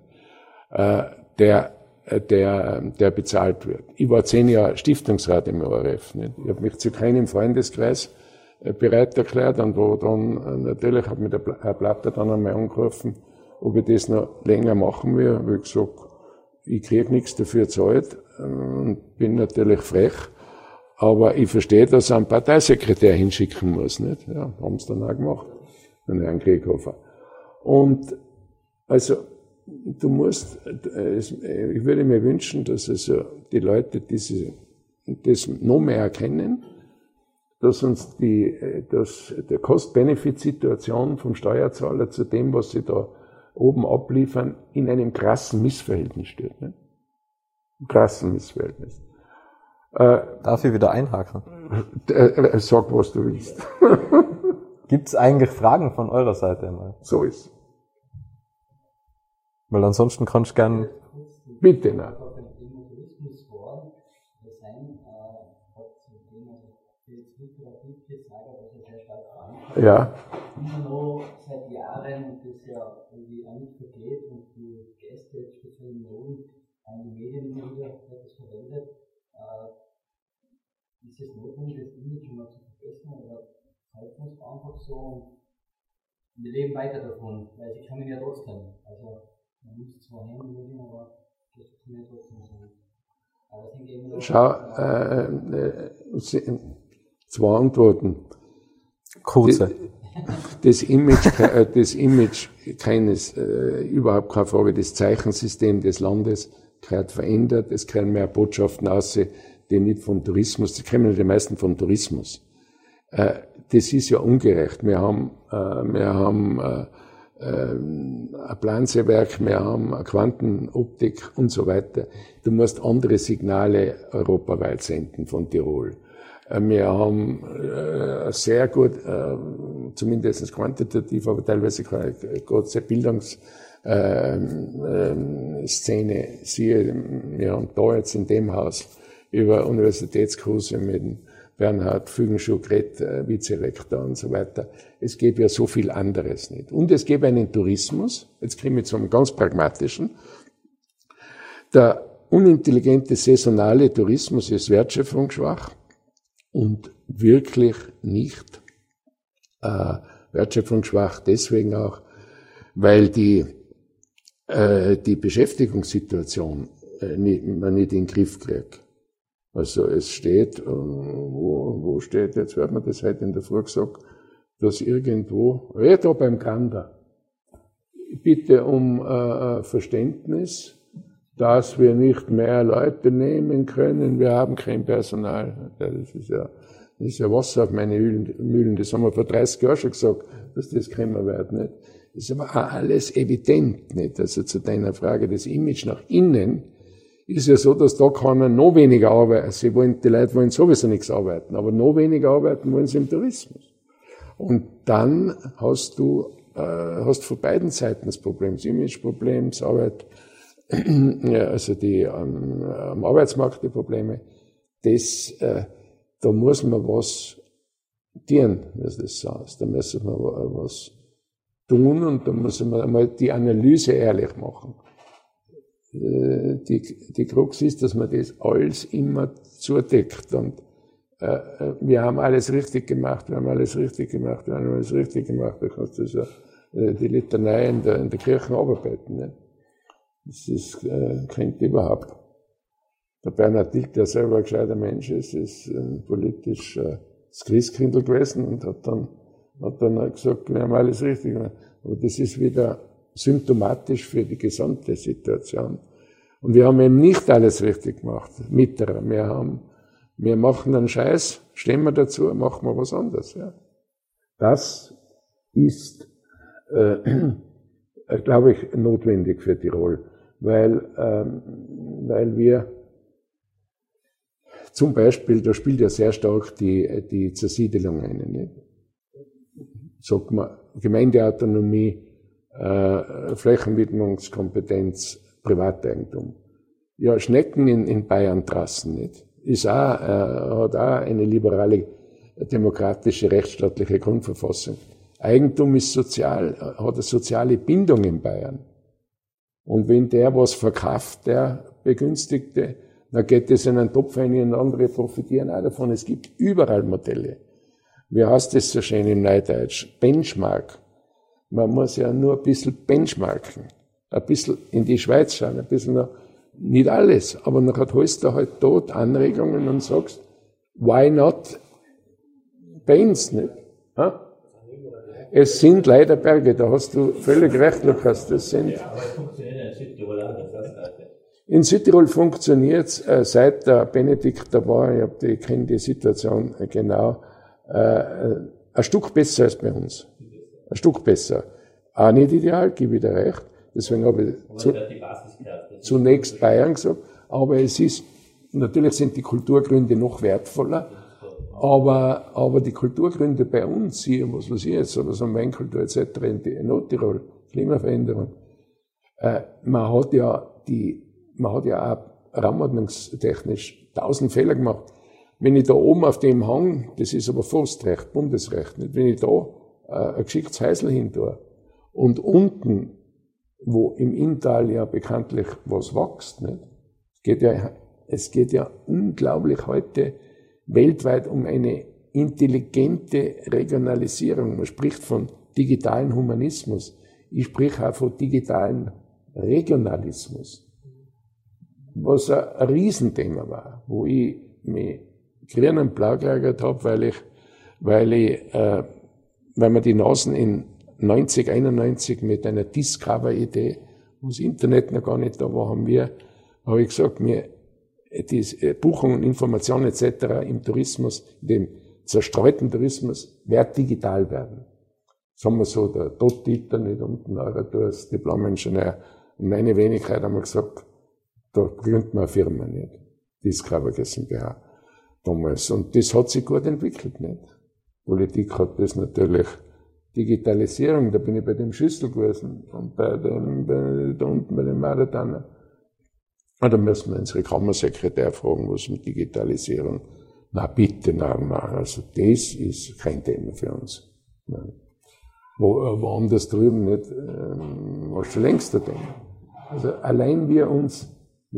Der bezahlt wird. Ich war 10 Jahre Stiftungsrat im ORF, nicht? Ich habe mich zu keinem Freundeskreis bereit erklärt, und wo dann natürlich hat mich der Herr Platter dann einmal angerufen, ob ich das noch länger machen will. Habe ich gesagt, ich kriege nichts dafür gezahlt und bin natürlich frech, aber ich verstehe, dass er einen Parteisekretär hinschicken muss, nicht? Ja, haben sie dann auch gemacht, den Herrn Krieghofer. Und also du musst, ich würde mir wünschen, dass also die Leute das noch mehr erkennen, dass uns dass der Cost-Benefit-Situation vom Steuerzahler zu dem, was sie da oben abliefern, in einem krassen Missverhältnis steht. Ne? Ein krassen Missverhältnis. Darf ich wieder einhaken? Sag, was du willst. Gibt's eigentlich Fragen von eurer Seite einmal? So ist. Weil ansonsten kannst du gern... Bitte, nein. Ja. Immer noch seit Jahren das ja irgendwie auch nicht vergeht und die Gäste jetzt speziell in Norden die Medien immer wieder das verwendet. Ist es notwendig, das Image mal zu verbessern oder halten wir es einfach so und wir leben weiter davon, weil sie kommen ja trotzdem. Also man muss zwar hängen, aber das kann ja trotzdem sein. Aber es hängt immer Schau, 2 Antworten. Kurze. Das Image keines, überhaupt keine Frage, das Zeichensystem des Landes gehört verändert, es können mehr Botschaften aus, die nicht vom Tourismus, die kommen die meisten vom Tourismus. Das ist ja ungerecht. Wir haben ein Planseewerk, wir haben eine Quantenoptik und so weiter. Du musst andere Signale europaweit senden von Tirol. Wir haben sehr gut, zumindest quantitativ, aber teilweise große Bildungsszene. Wir haben da jetzt in dem Haus über Universitätskurse mit Bernhard Fügenschuh geredet, Vizerektor und so weiter. Es gäbe ja so viel anderes nicht. Und es gäbe einen Tourismus, jetzt kommen wir zum ganz pragmatischen. Der unintelligente saisonale Tourismus ist wertschöpfungsschwach. Und wirklich nicht wertschöpfungsschwach deswegen auch, weil die Beschäftigungssituation man nicht in den Griff kriegt. Also es steht, wo steht, jetzt hört man das heute in der Früh gesagt, dass irgendwo, da beim Gander, bitte um Verständnis, dass wir nicht mehr Leute nehmen können, wir haben kein Personal. Das ist ja Wasser auf meine Mühlen. Das haben wir vor 30 Jahren schon gesagt, dass das kommen wird, nicht? Das ist aber auch alles evident, nicht? Also zu deiner Frage, das Image nach innen ist ja so, dass da keiner noch weniger arbeiten. Die Leute wollen sowieso nichts arbeiten, aber noch weniger arbeiten wollen sie im Tourismus. Und dann hast du von beiden Seiten das Problem, das Imageproblem, das ja, also am Arbeitsmarkt die Probleme, da muss man was tun, wie das heißt. Da müssen wir was tun und da müssen wir einmal die Analyse ehrlich machen. Die Krux ist, dass man das alles immer zudeckt und wir haben alles richtig gemacht, Da kannst du so die Litanei in der Kirche arbeiten, ne? Das klingt überhaupt. Der Bernhard Dick, der selber ein gescheiter Mensch ist politisch das Christkindl gewesen und hat dann auch gesagt, wir haben alles richtig gemacht. Aber das ist wieder symptomatisch für die gesamte Situation. Und wir haben eben nicht alles richtig gemacht. Wir machen einen Scheiß, stehen wir dazu, machen wir was anderes. Ja. Das ist, glaube ich, notwendig für Tirol, weil wir zum Beispiel, da spielt ja sehr stark die Zersiedelung ein. Nicht? Sagt man, Gemeindeautonomie, Flächenwidmungskompetenz, Privateigentum. Ja, Schnecken in Bayern trassen nicht. Hat auch eine liberale, demokratische, rechtsstaatliche Grundverfassung. Eigentum ist sozial, hat eine soziale Bindung in Bayern. Und wenn der was verkauft, der Begünstigte, dann geht das in einen Topf ein und andere profitieren auch davon. Es gibt überall Modelle. Wie heißt das so schön im Neudeutsch? Benchmark. Man muss ja nur ein bisschen benchmarken. Ein bisschen in die Schweiz schauen, ein bisschen noch, nicht alles, aber nachher holst du halt dort Anregungen und sagst, why not bei uns nicht? Ha? Es sind leider Berge, da hast du völlig recht, Lukas, das sind. Ja, aber es funktioniert in Südtirol auch nicht, das heißt. In Südtirol funktioniert's seit der Benedikt da war, ich kenne die Situation genau, ein Stück besser als bei uns. Ein Stück besser. Auch nicht ideal, gebe ich dir recht. Deswegen habe ich zunächst Bayern gesagt. Aber es ist, natürlich sind die Kulturgründe noch wertvoller. Aber die Kulturgründe bei uns, hier, was weiß ich jetzt, oder so Weinkultur etc. in Nordtirol, Klimaveränderung, man hat ja auch raumordnungstechnisch 1000 Fehler gemacht. Wenn ich da oben auf dem Hang, das ist aber Forstrecht, Bundesrecht, nicht? Wenn ich da ein geschicktes Häusl hin tue und unten, wo im Inntal ja bekanntlich was wächst, nicht? Es geht ja unglaublich heute weltweit um eine intelligente Regionalisierung. Man spricht von digitalen Humanismus. Ich spreche auch von digitalen Regionalismus. Was ein Riesenthema war, wo ich mich grün und blau geärgert habe, weil wir die Nasen in 90, 91 mit einer Discover-Idee, wo das Internet noch gar nicht da war, habe ich gesagt, die Buchung und Information etc. im Tourismus, dem zerstreuten Tourismus, wird digital werden. Sagen wir so, der Dot-Dieter, nicht unten, als Diplom-Ingenieur, und meine Wenigkeit haben wir gesagt, da gründet man eine Firma nicht. Discover GmbH damals. Und das hat sich gut entwickelt, nicht? Politik hat das natürlich, Digitalisierung, da bin ich bei dem Schüssel gewesen und da unten bei den Marataner. Da müssen wir unsere Kammersekretär fragen, was mit Digitalisierung. Na bitte, nein, also das ist kein Thema für uns. Nein. Woanders drüben nicht, was schon längst ein Thema. Also allein wir uns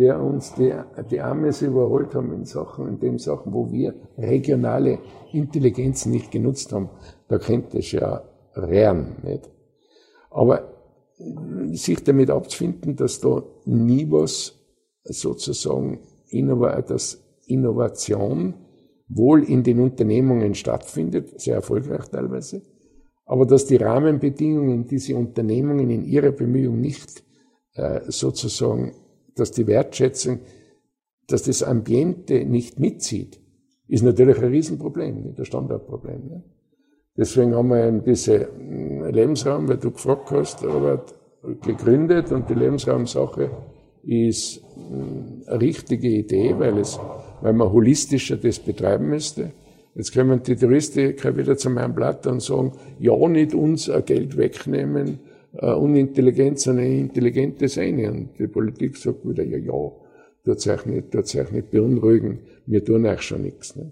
die Amis überholt haben in den Sachen, wo wir regionale Intelligenz nicht genutzt haben, da könnte es ja rehren, nicht? Aber sich damit abzufinden, dass da nie was sozusagen dass Innovation wohl in den Unternehmungen stattfindet, sehr erfolgreich teilweise, aber dass die Rahmenbedingungen diese Unternehmungen in ihrer Bemühung nicht sozusagen, dass die Wertschätzung, dass das Ambiente nicht mitzieht, ist natürlich ein Riesenproblem, nicht? Ein Standardproblem. Nicht? Deswegen haben wir eben diese Lebensraum, weil du gefragt hast, Robert, gegründet, und die Lebensraumsache ist eine richtige Idee, weil man holistischer das betreiben müsste. Jetzt kommen die Touristiker wieder zu meinem Blatt und sagen, ja, nicht uns Geld wegnehmen, unintelligent, sondern intelligentes eine. Und die Politik sagt wieder, ja, tut's euch nicht beunruhigen, wir tun euch schon nichts. Ne?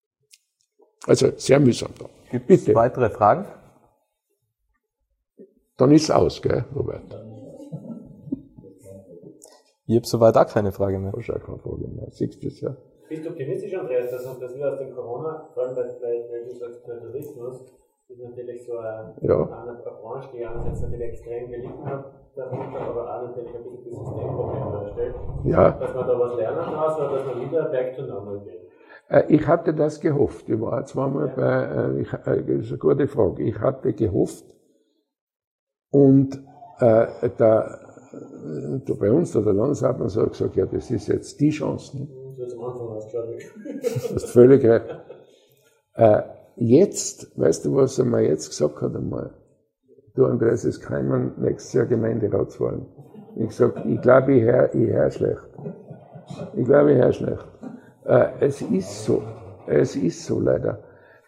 Also, sehr mühsam da. Gibt es weitere Fragen? Dann ist es aus, gell, Robert? Ich habe soweit auch keine Frage mehr. Hast auch keine Frage mehr. Siehst du das, ja? Bist du optimistisch, Andreas, dass wir aus dem Corona, vor allem weil du sagst, der Tourismus ist natürlich so eine Branche, die einerseits natürlich extrem gelitten hat, darunter, aber auch natürlich ein bisschen das Systemproblem darstellt. Ja. Dass man da was lernen muss, oder dass man wieder back to normal geht. Ich hatte das gehofft. Ich war zweimal das ist eine gute Frage. Ich hatte gehofft und da bei uns, der Landeshauptmann hat gesagt, ja, das ist jetzt die Chance. Ne? Das ist völlig recht. Jetzt, weißt du, was er mir jetzt gesagt hat einmal? Du, Andreas, es kommen nächstes Jahr Gemeinderatswahlen. Ich sag, ich glaube, ich hör schlecht. Ich glaube, ich hör schlecht. Es ist so leider.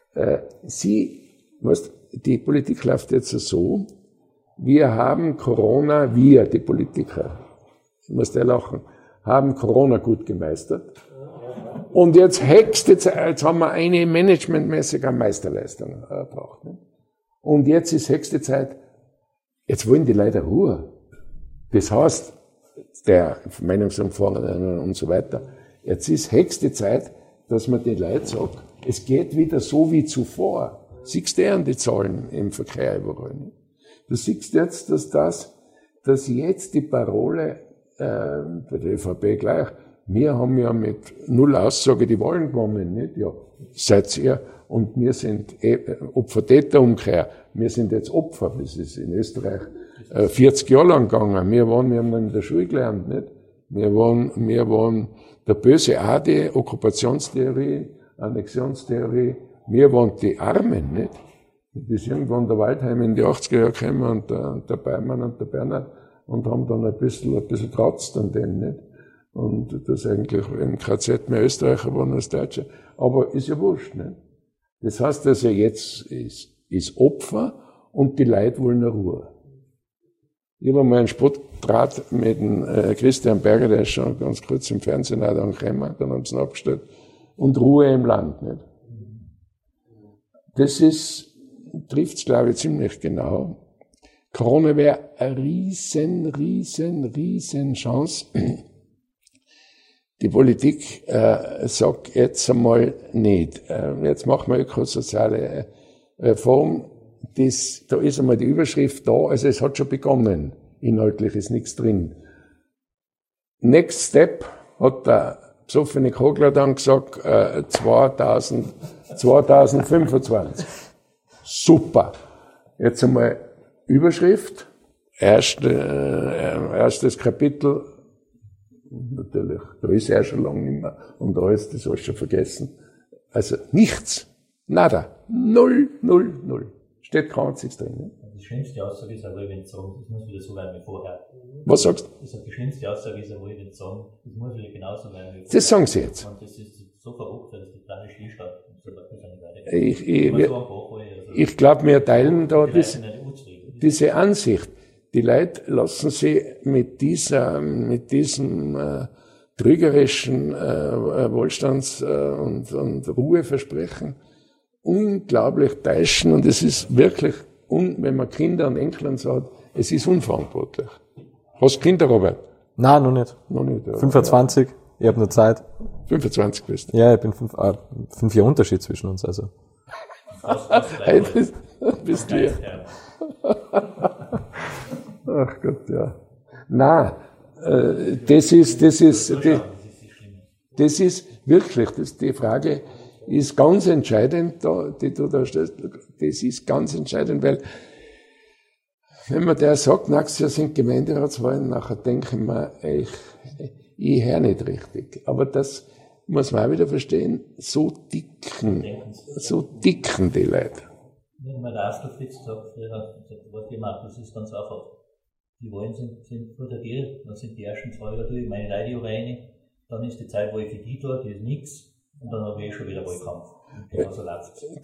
Die Politik läuft jetzt so, wir haben Corona, die Politiker, ich muss der lachen, haben Corona gut gemeistert. Und jetzt haben wir eine managementmäßige Meisterleistung erbracht. Ne? Und jetzt ist höchste Zeit, jetzt wollen die Leute Ruhe. Das heißt, der Meinungsumfang und so weiter, jetzt ist höchste Zeit, dass man den Leuten sagt, es geht wieder so wie zuvor. Siehst du an die Zahlen im Verkehr überall. Ne? Du siehst jetzt, dass jetzt die Parole, bei der ÖVP gleich, wir haben ja mit null Aussage die Wahlen gewonnen, nicht? Ja, seid ihr. Und wir sind Opfer-Täter-Umkehr. Wir sind jetzt Opfer. Das ist in Österreich 40 Jahre lang gegangen. Wir haben in der Schule gelernt, nicht? Wir waren der böse Adi, Okkupationstheorie, Annexionstheorie. Wir waren die Armen, nicht? Das ist irgendwann der Waldheim in die 80er Jahre gekommen und der Beimann und der Bernhard und haben dann ein bisschen kratzt an denen, nicht? Und das eigentlich im KZ mehr Österreicher waren als Deutsche. Aber ist ja wurscht, nicht? Das heißt also, jetzt ist Opfer und die Leute wollen Ruhe. Ich habe mal einen Spottdraht mit dem Christian Berger, der ist schon ganz kurz im Fernsehen auch angekommen, dann haben sie ihn abgestellt. Und Ruhe im Land, nicht? Das trifft's, glaube ich, ziemlich genau. Corona wäre eine riesen Chance. Die Politik sagt jetzt einmal nicht. Jetzt machen wir ökosoziale Reform. Da ist einmal die Überschrift da, also es hat schon begonnen. Inhaltlich ist nichts drin. Next Step hat der besoffene Kogler dann gesagt, 2025. Super. Jetzt einmal Überschrift, erstes Kapitel, natürlich, da ist er schon lange nicht mehr und da ist das alles schon vergessen. Also nichts, nada, null. Steht kein einziges drin. Ne? Die schlimmste Aussage ist aber, wenn sagen, das muss wieder so werden wie vorher. Was sagst du? Die schlimmste Aussage ist aber, wenn sagen, das muss wieder genauso werden wie vorher. Das sagen sie jetzt. Und das ist so verrückt, dass die kleine Stillstand und so weiter nicht weitergeht. Ich glaube, wir teilen da diese Ansicht. Die Leute lassen sich mit diesem trügerischen Wohlstands- und Ruheversprechen unglaublich täuschen und es ist wirklich, wenn man Kinder und Enkel und so hat, es ist unverantwortlich. Hast du Kinder, Robert? Nein, noch nicht. Ja. 25, ich habe nur Zeit. 25 bist du? Ja, ich bin 5 Jahre Unterschied zwischen uns, also. Hey, bist du ja. Ach Gott, ja. Nein, das ist wirklich, die Frage ist ganz entscheidend, die du da stellst. Das ist ganz entscheidend, weil, wenn man der sagt, nächstes Jahr sind Gemeinderatswahlen, nachher denke ich mir, ich höre nicht richtig. Aber das muss man auch wieder verstehen, so dicken die Leute. Wenn man der Astro Fritz sagt, das ist ganz einfach. Die Wahlen sind vor der Tür, dann sind die ersten 2 Jahre durch, meine Leute rein, dann ist die Zeit, wo ich für die tue, die ist nichts, und dann habe ich schon wieder Wahlkampf. Und genauso läuft es.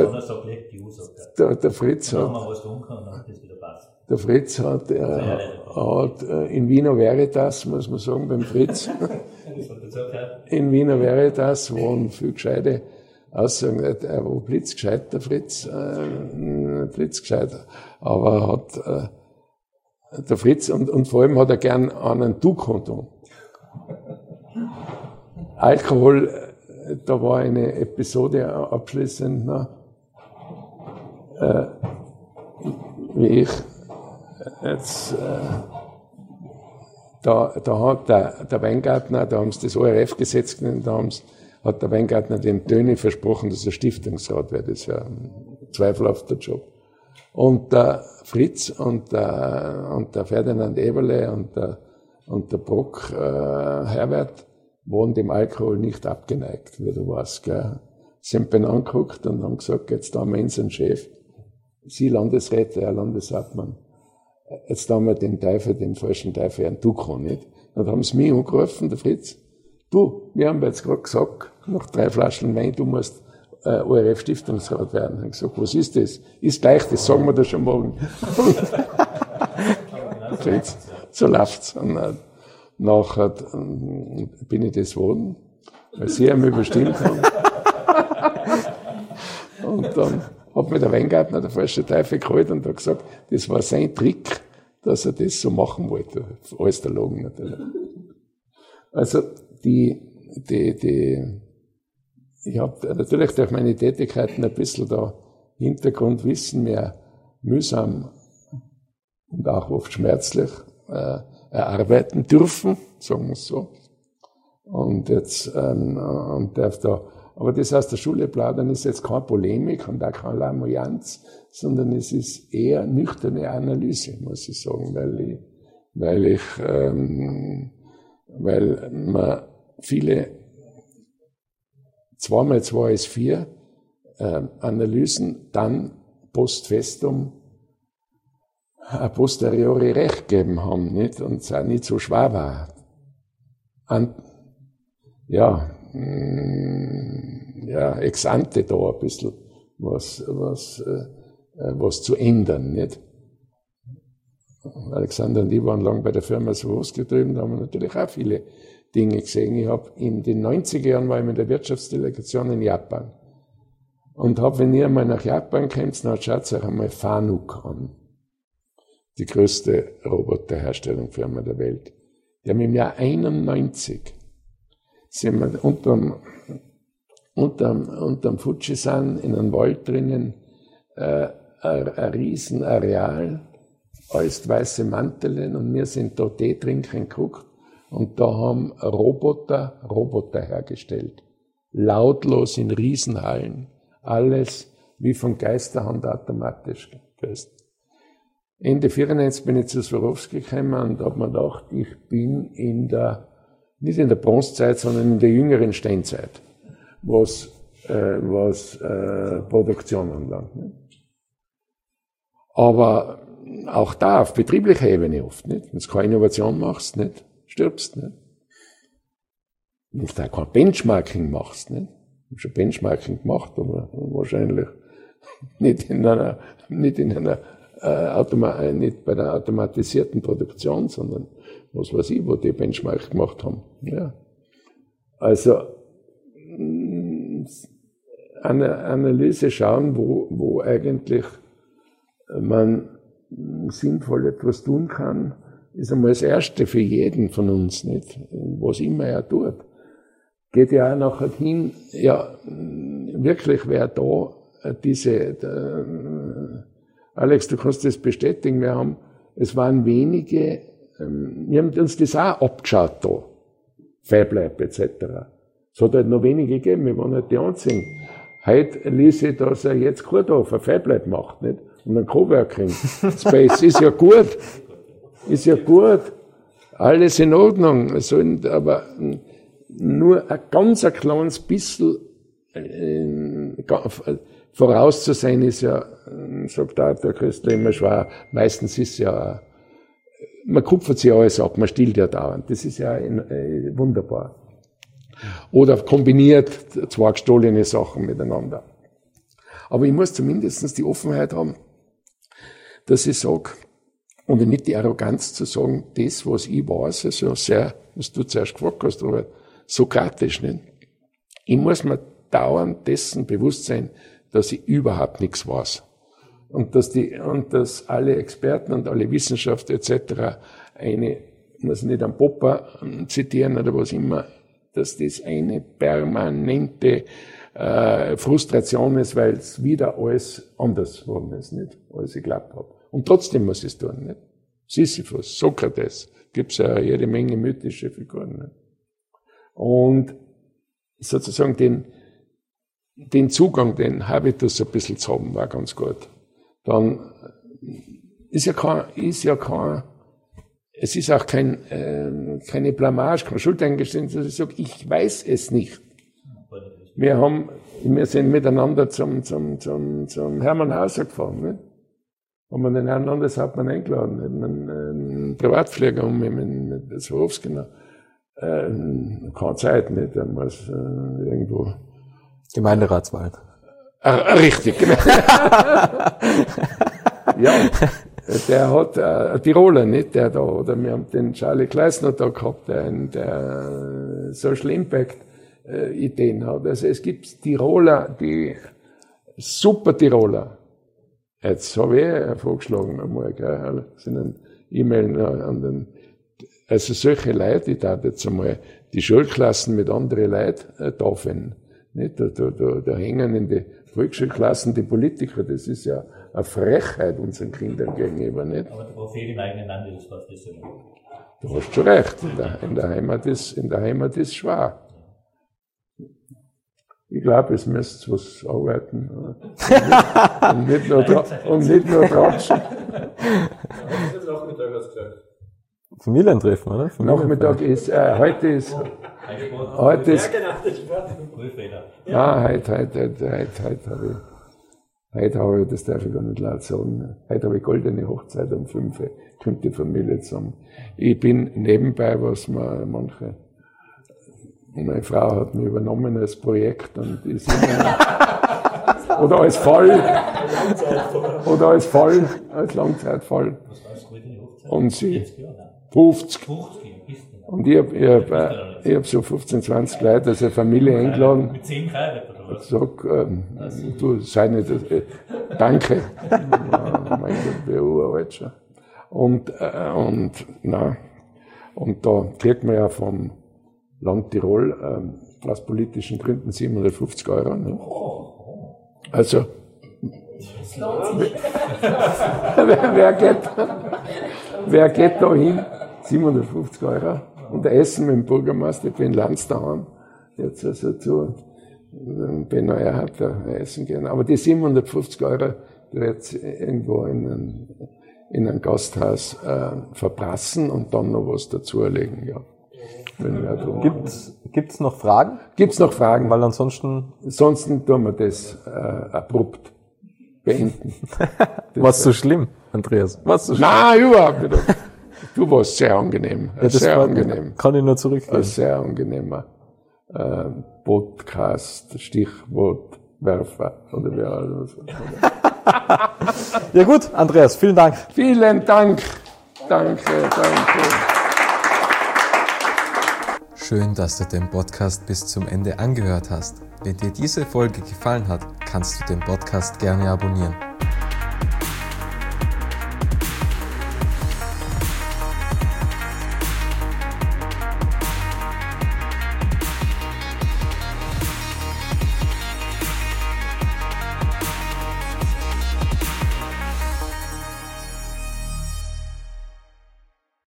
Der Fritz hat, was tun kann, dann das wieder passt. Der Fritz hat in Wiener Veritas, muss man sagen, beim Fritz, in Wiener Veritas waren viel gescheite Aussagen, er war blitzgescheit, der Fritz, blitzgescheit, aber hat der Fritz und vor allem hat er gern einen Du-Konto. Alkohol, da war eine Episode abschließend, wie ich jetzt, da hat der Weingartner, da haben sie das ORF-Gesetz genannt, hat der Weingartner dem Töni versprochen, dass er Stiftungsrat wird. Das ist ja ein zweifelhafter Job. Und der Fritz und der Ferdinand Eberle und der Brock Herbert waren dem Alkohol nicht abgeneigt, wie du weißt, gell. Sind bei ihn angeguckt und haben gesagt, jetzt da haben wir unseren Chef, Sie Landesräte, Herr Landeshauptmann, jetzt haben wir den falschen Teufel, einen Duko, nicht? Dann haben sie mich angerufen, der Fritz, du, wir haben jetzt gerade gesagt, nach 3 Flaschen Wein, du musst ORF-Stiftungsrat werden. Ich habe gesagt, was ist das? Ist gleich, das sagen wir da schon morgen. Fritz, so läuft's. Und nachher bin ich das geworden, weil sie haben überstimmt haben. Und dann hat mir der Weingartner der falsche Teufel geholt und hat gesagt, das war sein Trick, dass er das so machen wollte. Alles der Logen natürlich. Also ich habe natürlich durch meine Tätigkeiten ein bisschen da Hintergrundwissen mehr mühsam und auch oft schmerzlich erarbeiten dürfen, sagen wir es so. Und jetzt und darf da, aber das aus der Schule plaudern ist jetzt keine Polemik und auch keine Lamoyanz, sondern es ist eher nüchterne Analyse, muss ich sagen, weil man viele 2x2 ist 4 Analysen dann post festum a posteriori recht gegeben haben, nicht? Und es auch nicht so schwer war. Ex ante da ein bisschen was zu ändern, nicht? Alexander und ich waren lang bei der Firma Soros getrieben, da haben wir natürlich auch viele Dinge gesehen. Ich habe in den 90er Jahren war ich mit der Wirtschaftsdelegation in Japan und habe, wenn ihr einmal nach Japan kommt, dann schaut euch einmal Fanuc an. Die größte Roboterherstellungsfirma der Welt. Die haben im Jahr 91 sind wir unterm Fujisan in einem Wald drinnen, ein Riesenareal, alles weiße Manteln und wir sind da Tee trinken geguckt und da haben Roboter hergestellt. Lautlos in Riesenhallen. Alles wie von Geisterhand automatisch gelöst. Ende 94 bin ich zu Swarovski gekommen und habe mir gedacht, ich bin nicht in der Bronzezeit, sondern in der jüngeren Steinzeit, was Produktion anlangt. Nicht? Aber auch da auf betrieblicher Ebene oft, nicht? Wenn du keine Innovation machst, nicht? Stirbst, nicht? Wenn du da kein Benchmarking machst, nicht? Ich habe schon Benchmarking gemacht, aber wahrscheinlich nicht bei der automatisierten Produktion, sondern was weiß ich, wo die Benchmark gemacht haben. Ja. Also Analyse schauen, wo eigentlich man sinnvoll etwas tun kann, ist einmal das Erste für jeden von uns, nicht? Was immer er tut. Geht ja auch nachher hin, ja, wirklich wer da Alex, du kannst das bestätigen, es waren wenige, wir haben uns das auch abgeschaut da, FabLab etc. Es hat halt noch wenige gegeben, wir waren halt die Einzigen. Heute lese ich, dass er jetzt Kurdorf ein FabLab macht, nicht? Und ein Coworking Space ist ja gut. Ist ja gut. Alles in Ordnung. Aber nur ein ganz kleines bisschen voraus zu sein ist ja, sagt auch der Christel immer schwer. Meistens ist ja, man kupfert sich alles ab, man stillt ja dauernd. Das ist ja wunderbar. Oder kombiniert 2 gestohlene Sachen miteinander. Aber ich muss zumindest die Offenheit haben, dass ich sage, und nicht die Arroganz zu sagen, das, was ich weiß, also sehr, was du zuerst gefragt hast, Robert, sokratisch, nicht? Ich muss mir dauernd dessen bewusst sein, dass ich überhaupt nichts weiß. Und dass alle Experten und alle Wissenschaftler etc. muss nicht am Popper zitieren oder was immer, dass das eine permanente Frustration ist, weil es wieder alles anders geworden ist, nicht? Als ich geglaubt habe. Und trotzdem muss ich es tun, nicht? Sisyphus, Sokrates, gibt's ja jede Menge mythische Figuren, nicht? Und sozusagen den Zugang, den Habitus ein bisschen zu haben, war ganz gut. Dann es ist auch keine Blamage, kein Schuldeingeständnis, dass ich sage, ich weiß es nicht. Wir sind miteinander zum Hermann Hauser gefahren, nicht? Haben wir den Herrn Landeshauptmann eingeladen, einen Privatflieger mit Swarovski noch. Keine Zeit, nicht? Damals irgendwo. Gemeinderatswahl. Richtig, genau. Ja, der hat Tiroler, nicht? Der da, oder wir haben den Charlie Kleisner da gehabt, der Social Impact Ideen hat. Also es gibt Tiroler, die super Tiroler. Jetzt habe ich vorgeschlagen einmal, gell, sind ein E-Mail an den, also solche Leute, die da jetzt einmal die Schulklassen mit anderen Leuten taufen. Nicht? Da hängen in die Volksschulklassen die Politiker, das ist ja eine Frechheit unseren Kindern gegenüber, nicht? Aber der Prophet im eigenen Lande, das war das so. Du hast schon recht, in der Heimat ist schwer. Ich glaube, es müsste was arbeiten. Und nicht nur tratschen. Was ist jetzt Nachmittag, hast du gesagt? Familientreffen, oder? Nachmittag ist, heute ist, heute ist, heute habe ich, das darf ich gar nicht laut sagen, heute habe ich goldene Hochzeit um 5 Uhr, kommt die Familie zusammen. Ich bin nebenbei, was meine Frau hat mich übernommen als Projekt und ist oder als Fall, als Langzeitfall. Und sie 50. Und ich hab so 15, 20 Leute als eine Familie eingeladen. Mit 10 geheiratet, oder was? Sag, du sei nicht, danke. Mein Gott, wer uralt schon. Und da kriegt man ja vom Land Tirol aus politischen Gründen 750 €. Ne? Also wer geht da hin? 750 €. Und Essen mit dem Bürgermeister, ich bin Lanz daheim, jetzt also zu Benno Erhardt essen gehen. Aber die 750 €, die jetzt irgendwo in ein Gasthaus verprassen und dann noch was dazulegen, ja. Gibt's noch Fragen? Gibt's noch Fragen? Weil ansonsten tun wir das abrupt beenden. War's so schlimm, Andreas? War's so schlimm? Nein, überhaupt nicht. Du warst sehr angenehm. Ja, sehr angenehm. Kann ich nur zurückgeben. Ein sehr angenehmer Podcast, Stichwortwerfer oder wie alles. Ja gut, Andreas, vielen Dank. Vielen Dank. Danke. Schön, dass du den Podcast bis zum Ende angehört hast. Wenn dir diese Folge gefallen hat, kannst du den Podcast gerne abonnieren.